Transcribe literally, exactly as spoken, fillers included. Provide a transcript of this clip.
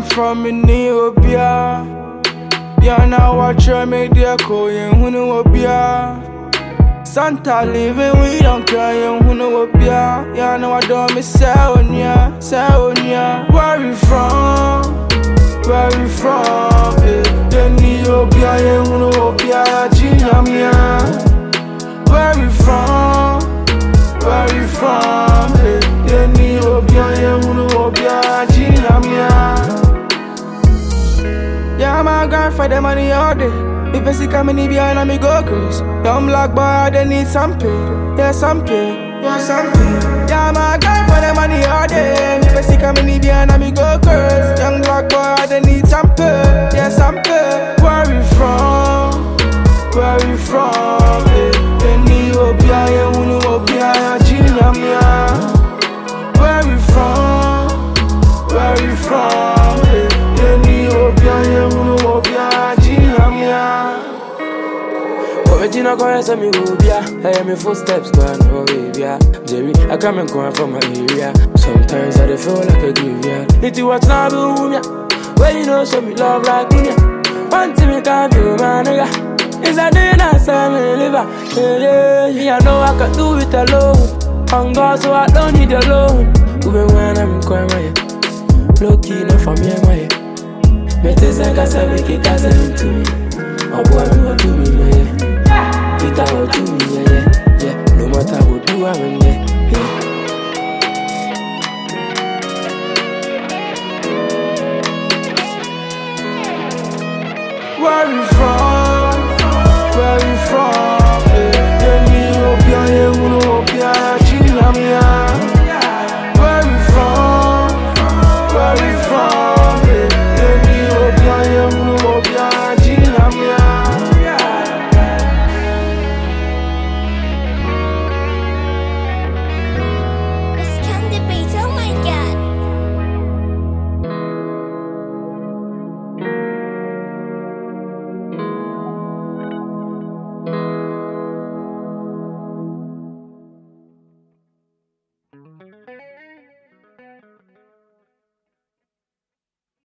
from me Neobia. Yeah, now watch her make the echo, and who know what Santa living, we don't cry, and who know what Yeah, now I don't miss Saonia, Saonia. Where you from? Where you from? Eh, the Neobia, and who know what Jinamia. Where you from? Where you from? Eh, the Neobia, and who know what Jinamia. Yeah, my grind for the money all day. If I see coming behind me go crazy. Young black boy, they need some pay. Yeah, some pay. Yeah, some pay. Yeah, my grind for the money all day. If I see coming behind me go crazy. Young black boy, they need some pay. Yeah, some pay. Where you from? Where you from? Eh, the Neobia, yeah, who know Obia, Jinamia. Where you from? Where you from? Eh, the Neobia, yeah, who know Obia, Jinamia. Original girl, so me go be I hear me footsteps going over here. Jerry, I come and going from my area. Sometimes I feel like a graveyard. Need to watch now, boom, yeah. Well, you know, show me love like me. One thing me can't do, my nigga. Is a day that I me liver. Yeah, yeah, I know I can do it alone. On God, so I don't need a loan. Even when I'm in crime, low key, no for me, my better say, cause I make it as to me. Oh, boy, me what to me, man. Peter, what to me, yeah, yeah, yeah. No matter what do, I'm in there, yeah. Where you from?